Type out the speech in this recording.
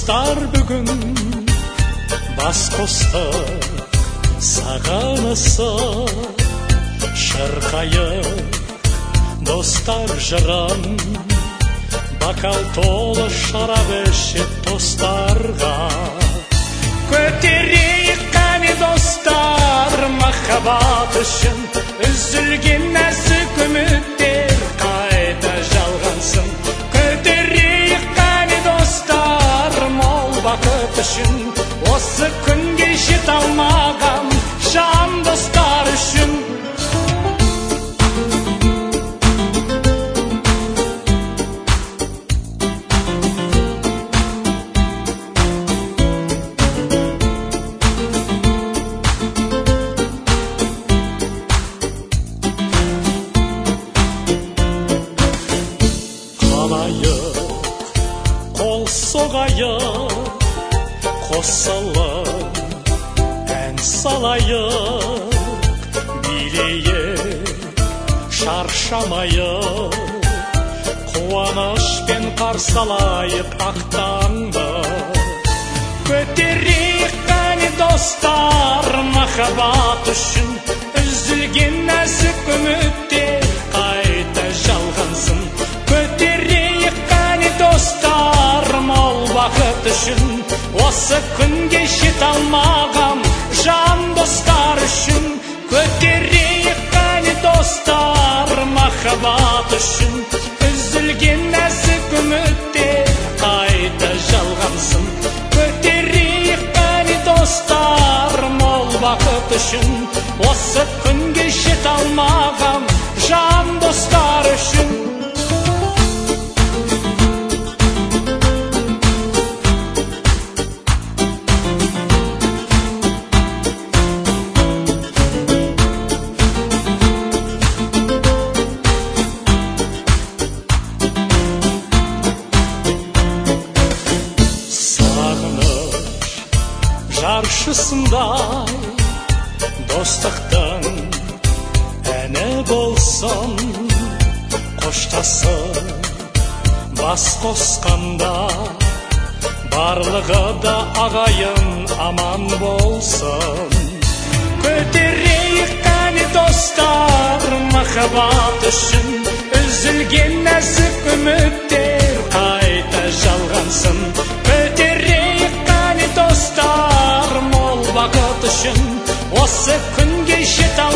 достар бүгін бас қостық саған ысып шырқайық достар жырын бокал толы шарап ішіп достарға көтерейік қане достар махаббат үшін үзілген нәзік үміттер қайта жалғансын көтерейік қане достар мол бақыт үшін осы күнге жете алмаған жан достар үшін қол соғайық қосылып ән салайық билейік шаршамайық қуанышпен қарсы алайық ақ таңды көтерейік қане достар махаббат үшін үзілген нәзік үміттер қайта жалғансын көтерейік қане достар мол бақыт үшін осы күнге жете алмаған жан достар үшін көтерейік қане достар махаббат үшін үзілген нәзік үміттер қайта жалғансын көтерейік қане достар мол бақыт үшін осы күнге жете алмаған жан достар үшін жаршысындай достықтың әні болсын қоштасып бас қосқанда барлығы да ағайын аман болсын көтерейік қане достар махаббат үшін үзілген нәзік үміттер қайта жалғансын көтерейік қане достар мол бақыт үшін осы күнге жете